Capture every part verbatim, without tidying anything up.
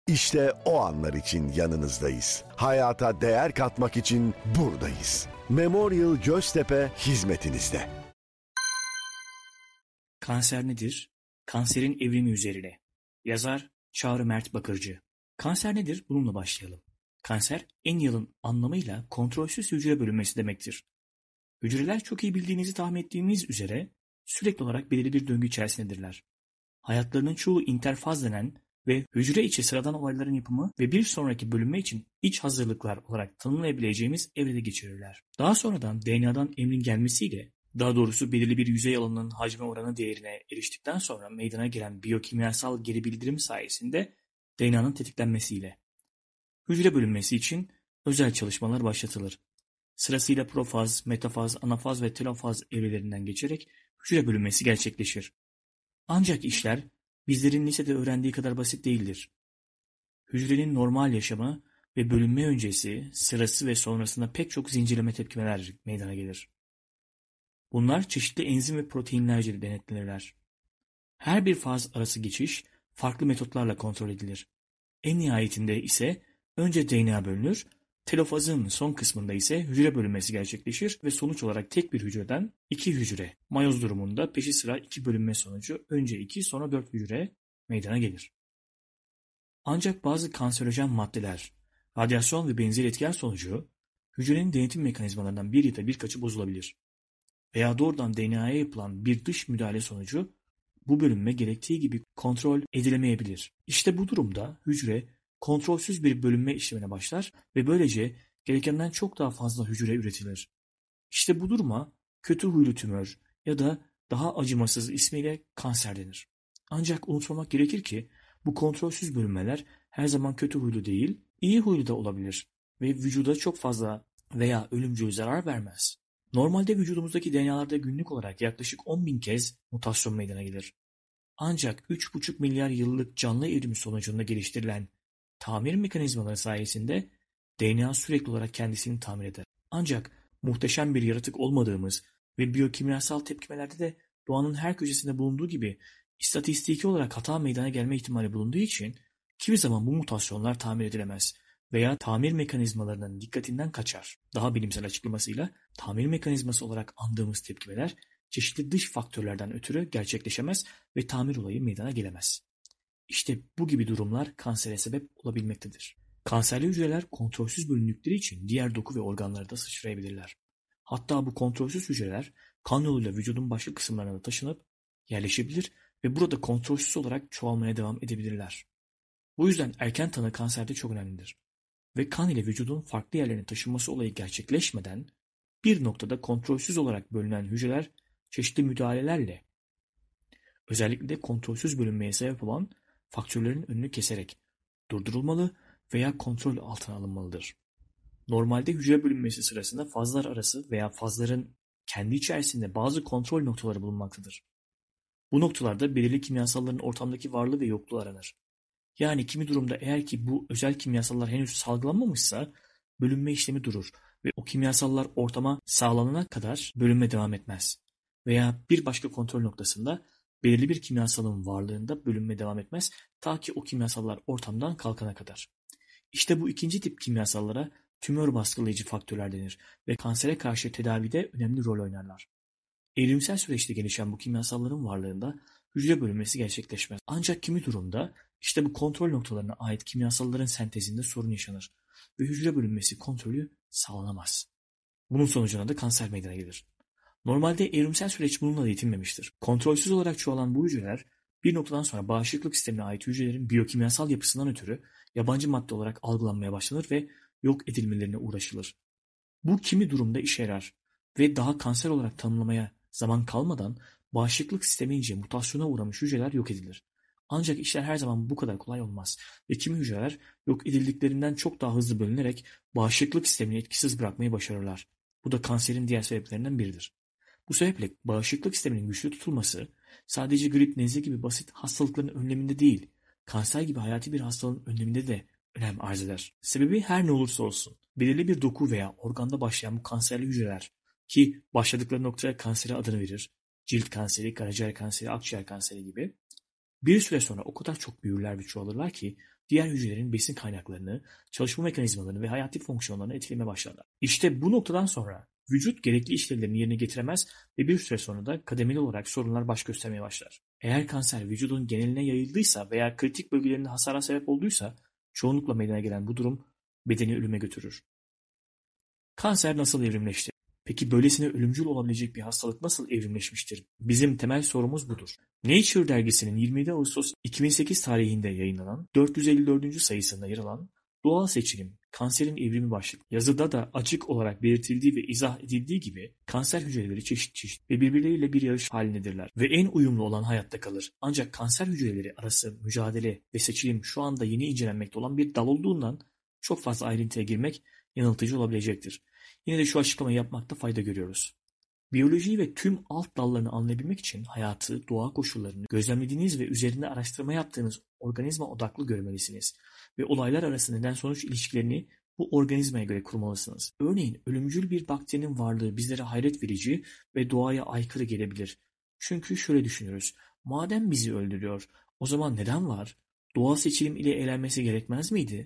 İşte o anlar için yanınızdayız. Hayata değer katmak için buradayız. Memorial Göztepe hizmetinizde. Kanser nedir? Kanserin evrimi üzerine. Yazar Çağrı Mert Bakırcı. Kanser nedir? Bununla başlayalım. Kanser, en yalın anlamıyla kontrolsüz hücre bölünmesi demektir. Hücreler çok iyi bildiğinizi tahmin ettiğimiz üzere sürekli olarak belirli bir döngü içerisindedirler. Hayatlarının çoğu interfaz denen ve hücre içi sıradan olayların yapımı ve bir sonraki bölünme için iç hazırlıklar olarak tanımlayabileceğimiz evrede geçirirler. Daha sonradan D N A'dan emrin gelmesiyle, daha doğrusu belirli bir yüzey alanının hacme oranı değerine eriştikten sonra meydana gelen biyokimyasal geri bildirim sayesinde D N A'nın tetiklenmesiyle hücre bölünmesi için özel çalışmalar başlatılır. Sırasıyla profaz, metafaz, anafaz ve telofaz evrelerinden geçerek hücre bölünmesi gerçekleşir. Ancak işler bizlerin lisede öğrendiği kadar basit değildir. Hücrenin normal yaşamı ve bölünme öncesi, sırası ve sonrasında pek çok zincirleme tepkimeler meydana gelir. Bunlar çeşitli enzim ve proteinlerce denetlenirler. Her bir faz arası geçiş farklı metotlarla kontrol edilir. En nihayetinde ise önce D N A bölünür, telofazın son kısmında ise hücre bölünmesi gerçekleşir ve sonuç olarak tek bir hücreden iki hücre, mayoz durumunda peşi sıra iki bölünme sonucu önce iki sonra dört hücre meydana gelir. Ancak bazı kanserojen maddeler, radyasyon ve benzeri etkiler sonucu hücrenin denetim mekanizmalarından bir ya da birkaçı bozulabilir. Veya doğrudan D N A'ya yapılan bir dış müdahale sonucu bu bölünme gerektiği gibi kontrol edilemeyebilir. İşte bu durumda hücre kontrolsüz bir bölünme işlemine başlar ve böylece gerekenden çok daha fazla hücre üretilir. İşte bu duruma kötü huylu tümör ya da daha acımasız ismiyle kanser denir. Ancak unutmamak gerekir ki bu kontrolsüz bölünmeler her zaman kötü huylu değil, iyi huylu da olabilir ve vücuda çok fazla veya ölümcül zarar vermez. Normalde vücudumuzdaki D N A'larda günlük olarak yaklaşık on bin kez mutasyon meydana gelir. Ancak üç buçuk milyar yıllık canlı evrimi sonucunda geliştirilen tamir mekanizmaları sayesinde D N A sürekli olarak kendisini tamir eder. Ancak muhteşem bir yaratık olmadığımız ve biyokimyasal tepkimelerde de doğanın her köşesinde bulunduğu gibi istatistiki olarak hata meydana gelme ihtimali bulunduğu için kimi zaman bu mutasyonlar tamir edilemez veya tamir mekanizmalarının dikkatinden kaçar. Daha bilimsel açıklamasıyla tamir mekanizması olarak andığımız tepkimeler çeşitli dış faktörlerden ötürü gerçekleşemez ve tamir olayı meydana gelemez. İşte bu gibi durumlar kansere sebep olabilmektedir. Kanserli hücreler kontrolsüz bölündükleri için diğer doku ve organlara da sıçrayabilirler. Hatta bu kontrolsüz hücreler kan yoluyla vücudun başka kısımlarına da taşınıp yerleşebilir ve burada kontrolsüz olarak çoğalmaya devam edebilirler. Bu yüzden erken tanı kanserde çok önemlidir. Ve kan ile vücudun farklı yerlerine taşınması olayı gerçekleşmeden bir noktada kontrolsüz olarak bölünen hücreler çeşitli müdahalelerle, özellikle de kontrolsüz bölünmeye sebep olan faktörlerin önünü keserek durdurulmalı veya kontrol altına alınmalıdır. Normalde hücre bölünmesi sırasında fazlar arası veya fazların kendi içerisinde bazı kontrol noktaları bulunmaktadır. Bu noktalarda belirli kimyasalların ortamdaki varlığı ve yokluğu aranır. Yani kimi durumda eğer ki bu özel kimyasallar henüz salgılanmamışsa bölünme işlemi durur ve o kimyasallar ortama sağlanana kadar bölünme devam etmez. Veya bir başka kontrol noktasında belirli bir kimyasalın varlığında bölünme devam etmez ta ki o kimyasallar ortamdan kalkana kadar. İşte bu ikinci tip kimyasallara tümör baskılayıcı faktörler denir ve kansere karşı tedavide önemli rol oynarlar. Evrimsel süreçte gelişen bu kimyasalların varlığında hücre bölünmesi gerçekleşmez. Ancak kimi durumda işte bu kontrol noktalarına ait kimyasalların sentezinde sorun yaşanır ve hücre bölünmesi kontrolü sağlanamaz. Bunun sonucunda da kanser meydana gelir. Normalde evrimsel süreç bununla da yetinmemiştir. Kontrolsüz olarak çoğalan bu hücreler bir noktadan sonra bağışıklık sistemine ait hücrelerin biyokimyasal yapısından ötürü yabancı madde olarak algılanmaya başlanır ve yok edilmelerine uğraşılır. Bu kimi durumda işe yarar ve daha kanser olarak tanımlamaya zaman kalmadan bağışıklık sistemince mutasyona uğramış hücreler yok edilir. Ancak işler her zaman bu kadar kolay olmaz ve kimi hücreler yok edildiklerinden çok daha hızlı bölünerek bağışıklık sistemini etkisiz bırakmayı başarırlar. Bu da kanserin diğer sebeplerinden biridir. Bu sebeple bağışıklık sisteminin güçlü tutulması sadece grip, nezle gibi basit hastalıkların önleminde değil, kanser gibi hayati bir hastalığın önleminde de önem arz eder. Sebebi her ne olursa olsun, belirli bir doku veya organda başlayan bu kanserli hücreler ki başladıkları noktaya kansere adını verir, cilt kanseri, karaciğer kanseri, akciğer kanseri gibi, Bir süre sonra o kadar çok büyürler ve çoğalırlar ki diğer hücrelerin besin kaynaklarını, çalışma mekanizmalarını ve hayati fonksiyonlarını etkilemeye başlarlar. İşte bu noktadan sonra vücut gerekli işlevlerini yerine getiremez ve bir süre sonra da kademeli olarak sorunlar baş göstermeye başlar. Eğer kanser vücudun geneline yayıldıysa veya kritik bölgelerinde hasara sebep olduysa çoğunlukla meydana gelen bu durum bedeni ölüme götürür. Kanser nasıl evrimleşti? Peki böylesine ölümcül olabilecek bir hastalık nasıl evrimleşmiştir? Bizim temel sorumuz budur. Nature dergisinin yirmi yedi Ağustos iki bin sekiz tarihinde yayınlanan dört yüz elli dördüncü sayısında yer alan Doğal Seçilim, Kanserin Evrimi başlıklı yazıda da açık olarak belirtildiği ve izah edildiği gibi kanser hücreleri çeşit çeşit ve birbirleriyle bir yarış halindedirler ve en uyumlu olan hayatta kalır. Ancak kanser hücreleri arası mücadele ve seçilim şu anda yeni incelenmekte olan bir dal olduğundan çok fazla ayrıntıya girmek yanıltıcı olabilecektir. Yine de şu açıklamayı yapmakta fayda görüyoruz. Biyolojiyi ve tüm alt dallarını anlayabilmek için hayatı, doğa koşullarını gözlemlediğiniz ve üzerinde araştırma yaptığınız organizma odaklı görmelisiniz ve olaylar arası neden-sonuç ilişkilerini bu organizmaya göre kurmalısınız. Örneğin ölümcül bir bakterinin varlığı bizlere hayret verici ve doğaya aykırı gelebilir. Çünkü şöyle düşünürüz, madem bizi öldürüyor, o zaman neden var? Doğal seçilim ile elenmesi gerekmez miydi?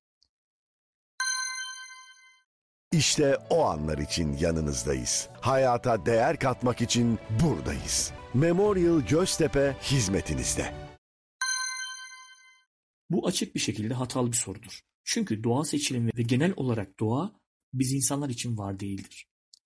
İşte o anlar için yanınızdayız. Hayata değer katmak için buradayız. Memorial Göztepe hizmetinizde. Bu açık bir şekilde hatalı bir sorudur. Çünkü doğal seçilim ve genel olarak doğa biz insanlar için var değildir.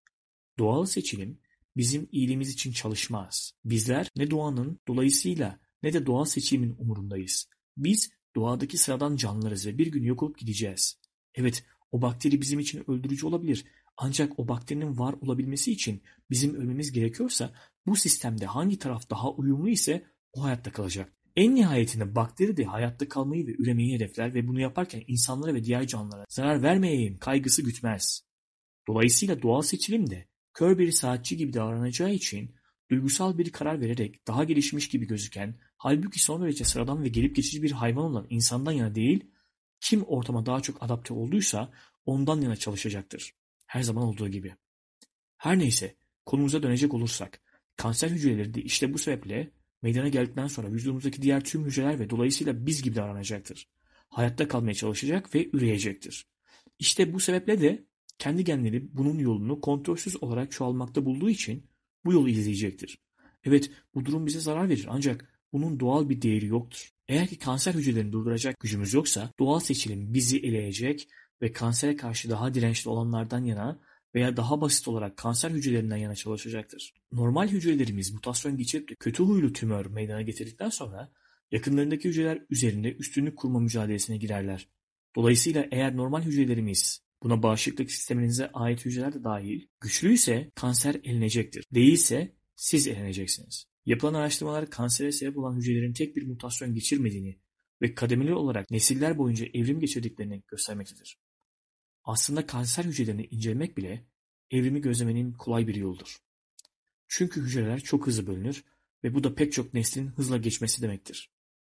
Doğal seçilim bizim iyiliğimiz için çalışmaz. Bizler ne doğanın dolayısıyla ne de doğal seçilimin umurundayız. Biz doğadaki sıradan canlılarız ve bir gün yok olup gideceğiz. Evet, o bakteri bizim için öldürücü olabilir. Ancak o bakterinin var olabilmesi için bizim ölmemiz gerekiyorsa bu sistemde hangi taraf daha uyumlu ise o hayatta kalacak. En nihayetinde bakteri de hayatta kalmayı ve üremeyi hedefler ve bunu yaparken insanlara ve diğer canlılara zarar vermeyeyim kaygısı gütmez. Dolayısıyla doğal seçilim de kör bir saatçi gibi davranacağı için duygusal bir karar vererek daha gelişmiş gibi gözüken, halbuki son derece sıradan ve gelip geçici bir hayvan olan insandan yana değil, kim ortama daha çok adapte olduysa ondan yana çalışacaktır. Her zaman olduğu gibi. Her neyse, konumuza dönecek olursak, kanser hücreleri de işte bu sebeple meydana geldikten sonra vücudumuzdaki diğer tüm hücreler ve dolayısıyla biz gibi davranacaktır. Hayatta kalmaya çalışacak ve üreyecektir. İşte bu sebeple de kendi genleri bunun yolunu kontrolsüz olarak çoğalmakta bulduğu için bu yolu izleyecektir. Evet, bu durum bize zarar verir ancak bunun doğal bir değeri yoktur. Eğer ki kanser hücrelerini durduracak gücümüz yoksa doğal seçilim bizi eleyecek ve kansere karşı daha dirençli olanlardan yana veya daha basit olarak kanser hücrelerinden yana çalışacaktır. Normal hücrelerimiz mutasyon geçirip de kötü huylu tümör meydana getirdikten sonra yakınlarındaki hücreler üzerinde üstünlük kurma mücadelesine girerler. Dolayısıyla eğer normal hücrelerimiz, buna bağışıklık sisteminize ait hücreler de dahil, güçlüyse kanser elenecektir. Değilse siz eleneceksiniz. Yapılan araştırmalar kansere sebep olan hücrelerin tek bir mutasyon geçirmediğini ve kademeli olarak nesiller boyunca evrim geçirdiklerini göstermektedir. Aslında kanser hücrelerini incelemek bile evrimi gözlemenin kolay bir yoludur. Çünkü hücreler çok hızlı bölünür ve bu da pek çok neslin hızla geçmesi demektir.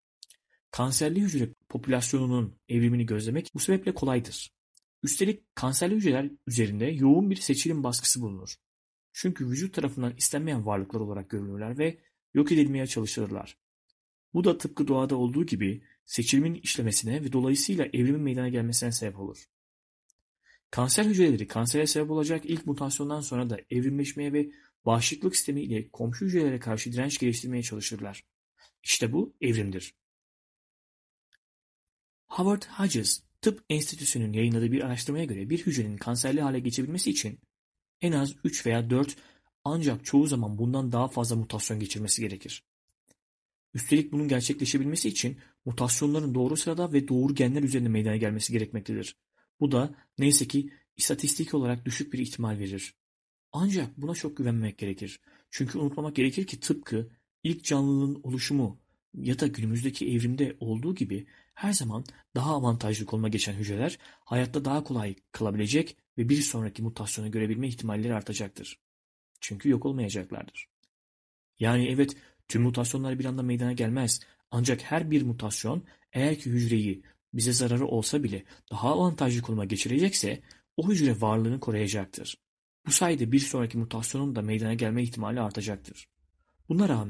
Kanserli hücre popülasyonunun evrimini gözlemek bu sebeple kolaydır. Üstelik kanserli hücreler üzerinde yoğun bir seçilim baskısı bulunur. Çünkü vücut tarafından istenmeyen varlıklar olarak görülürler ve yok edilmeye çalışılırlar. Bu da tıpkı doğada olduğu gibi seçilimin işlemesine ve dolayısıyla evrimin meydana gelmesine sebep olur. Kanser hücreleri kansere sebep olacak ilk mutasyondan sonra da evrimleşmeye ve bağışıklık sistemi ile komşu hücrelere karşı direnç geliştirmeye çalışırlar. İşte bu evrimdir. Howard Hodges Tıp Enstitüsü'nün yayınladığı bir araştırmaya göre bir hücrenin kanserli hale geçebilmesi için en az üç veya dört ancak çoğu zaman bundan daha fazla mutasyon geçirmesi gerekir. Üstelik bunun gerçekleşebilmesi için mutasyonların doğru sırada ve doğru genler üzerinde meydana gelmesi gerekmektedir. Bu da neyse ki istatistik olarak düşük bir ihtimal verir. Ancak buna çok güvenmemek gerekir. Çünkü unutmamak gerekir ki tıpkı ilk canlının oluşumu ya da günümüzdeki evrimde olduğu gibi her zaman daha avantajlı konuma geçen hücreler hayatta daha kolay kalabilecek ve bir sonraki mutasyonu görebilme ihtimalleri artacaktır. Çünkü yok olmayacaklardır. Yani evet, tüm mutasyonlar bir anda meydana gelmez. Ancak her bir mutasyon eğer ki hücreyi bize zararı olsa bile daha avantajlı konuma geçirecekse o hücre varlığını koruyacaktır. Bu sayede bir sonraki mutasyonun da meydana gelme ihtimali artacaktır. Buna rağmen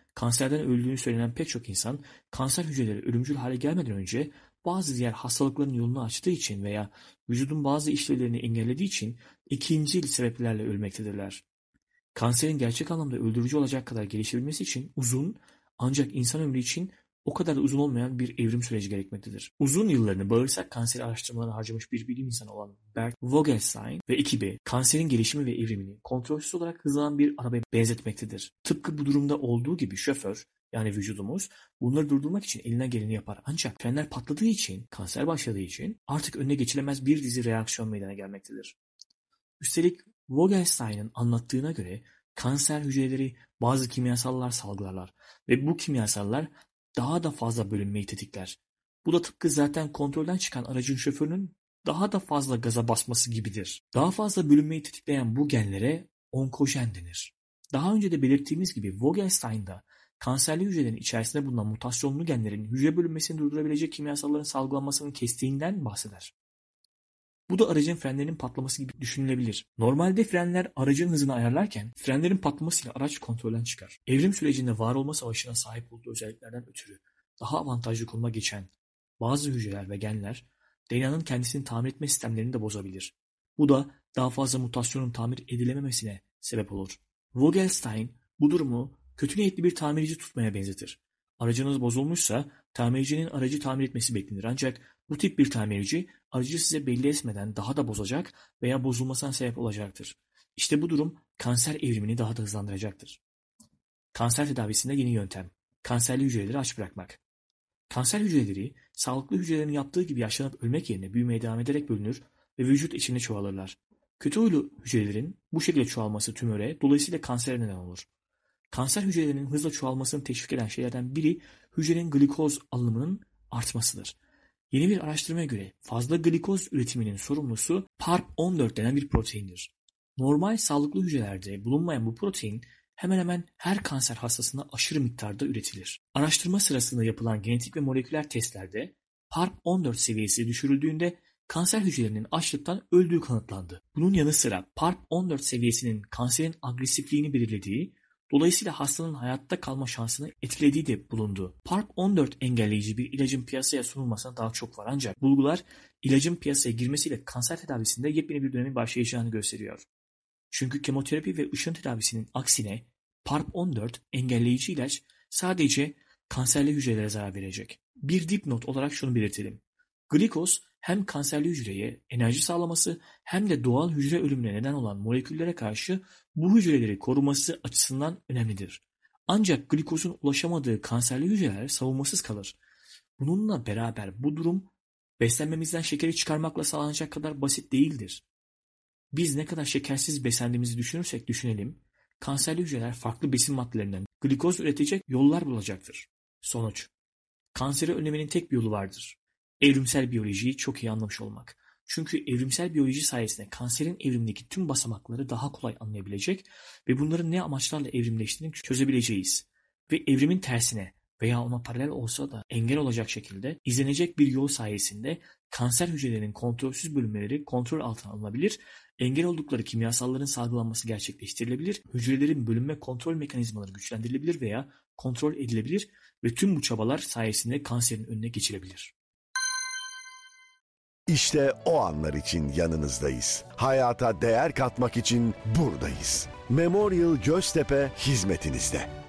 Kanserden öldüğünü söylenen pek çok insan kanser hücreleri ölümcül hale gelmeden önce bazı diğer hastalıkların yolunu açtığı için veya vücudun bazı işlevlerini engellediği için ikincil sebeplerle ölmektedirler. Kanserin gerçek anlamda öldürücü olacak kadar gelişebilmesi için uzun, ancak insan ömrü için o kadar da uzun olmayan bir evrim süreci gerekmektedir. Uzun yıllarını bağırsak kanseri araştırmalarına harcamış bir bilim insanı olan Bert Vogelstein ve ekibi kanserin gelişimi ve evrimini kontrolsüz olarak hızlanan bir arabaya benzetmektedir. Tıpkı bu durumda olduğu gibi şoför, yani vücudumuz, bunları durdurmak için elinden geleni yapar. Ancak frenler patladığı için, kanser başladığı için artık önüne geçilemez bir dizi reaksiyon meydana gelmektedir. Üstelik Vogelstein'ın anlattığına göre kanser hücreleri bazı kimyasallar salgılarlar ve bu kimyasallar daha da fazla bölünmeyi tetikler. Bu da tıpkı zaten kontrolden çıkan aracın şoförünün daha da fazla gaza basması gibidir. Daha fazla bölünmeyi tetikleyen bu genlere onkojen denir. Daha önce de belirttiğimiz gibi Vogelstein'da kanserli hücrelerin içerisinde bulunan mutasyonlu genlerin hücre bölünmesini durdurabilecek kimyasalların salgılanmasının kestiğinden bahseder. Bu da aracın frenlerinin patlaması gibi düşünülebilir. Normalde frenler aracın hızını ayarlarken frenlerin patlamasıyla araç kontrolden çıkar. Evrim sürecinde var olma savaşına sahip olduğu özelliklerden ötürü daha avantajlı konuma geçen bazı hücreler ve genler D N A'nın kendisini tamir etme sistemlerini de bozabilir. Bu da daha fazla mutasyonun tamir edilememesine sebep olur. Vogelstein bu durumu kötü niyetli bir tamirci tutmaya benzetir. Aracınız bozulmuşsa tamircinin aracı tamir etmesi beklenir, ancak bu tip bir tamirci aracı size belli etmeden daha da bozacak veya bozulmasına sebep olacaktır. İşte bu durum kanser evrimini daha da hızlandıracaktır. Kanser tedavisinde yeni yöntem: kanserli hücreleri aç bırakmak. Kanser hücreleri sağlıklı hücrelerin yaptığı gibi yaşlanıp ölmek yerine büyümeye devam ederek bölünür ve vücut içinde çoğalırlar. Kötü huylu hücrelerin bu şekilde çoğalması tümöre, dolayısıyla kansere neden olur. Kanser hücrelerinin hızla çoğalmasını teşvik eden şeylerden biri hücrenin glikoz alımının artmasıdır. Yeni bir araştırmaya göre fazla glikoz üretiminin sorumlusu P A R P on dört denen bir proteindir. Normal sağlıklı hücrelerde bulunmayan bu protein hemen hemen her kanser hastasında aşırı miktarda üretilir. Araştırma sırasında yapılan genetik ve moleküler testlerde P A R P on dört seviyesi düşürüldüğünde kanser hücrelerinin açlıktan öldüğü kanıtlandı. Bunun yanı sıra P A R P on dört seviyesinin kanserin agresifliğini belirlediği, dolayısıyla hastanın hayatta kalma şansını etkilediği de bulundu. P A R P on dört engelleyici bir ilacın piyasaya sunulmasına daha çok var, ancak bulgular ilacın piyasaya girmesiyle kanser tedavisinde yepyeni bir dönemin başlayacağını gösteriyor. Çünkü kemoterapi ve ışın tedavisinin aksine P A R P on dört engelleyici ilaç sadece kanserli hücrelere zarar verecek. Bir dipnot olarak şunu belirtelim: glikoz hem kanserli hücreye enerji sağlaması hem de doğal hücre ölümüne neden olan moleküllere karşı bu hücreleri koruması açısından önemlidir. Ancak glikozun ulaşamadığı kanserli hücreler savunmasız kalır. Bununla beraber bu durum beslenmemizden şekeri çıkarmakla sağlanacak kadar basit değildir. Biz ne kadar şekersiz beslendiğimizi düşünürsek düşünelim, kanserli hücreler farklı besin maddelerinden glikoz üretecek yollar bulacaktır. Sonuç: kanseri önlemenin tek bir yolu vardır: evrimsel biyolojiyi çok iyi anlamış olmak. Çünkü evrimsel biyoloji sayesinde kanserin evrimindeki tüm basamakları daha kolay anlayabilecek ve bunların ne amaçlarla evrimleştiğini çözebileceğiz. Ve evrimin tersine veya ona paralel olsa da engel olacak şekilde izlenecek bir yol sayesinde kanser hücrelerinin kontrolsüz bölünmeleri kontrol altına alınabilir, engel oldukları kimyasalların salgılanması gerçekleştirilebilir, hücrelerin bölünme kontrol mekanizmaları güçlendirilebilir veya kontrol edilebilir ve tüm bu çabalar sayesinde kanserin önüne geçilebilir. İşte o anlar için yanınızdayız. Hayata değer katmak için buradayız. Memorial Göztepe hizmetinizde.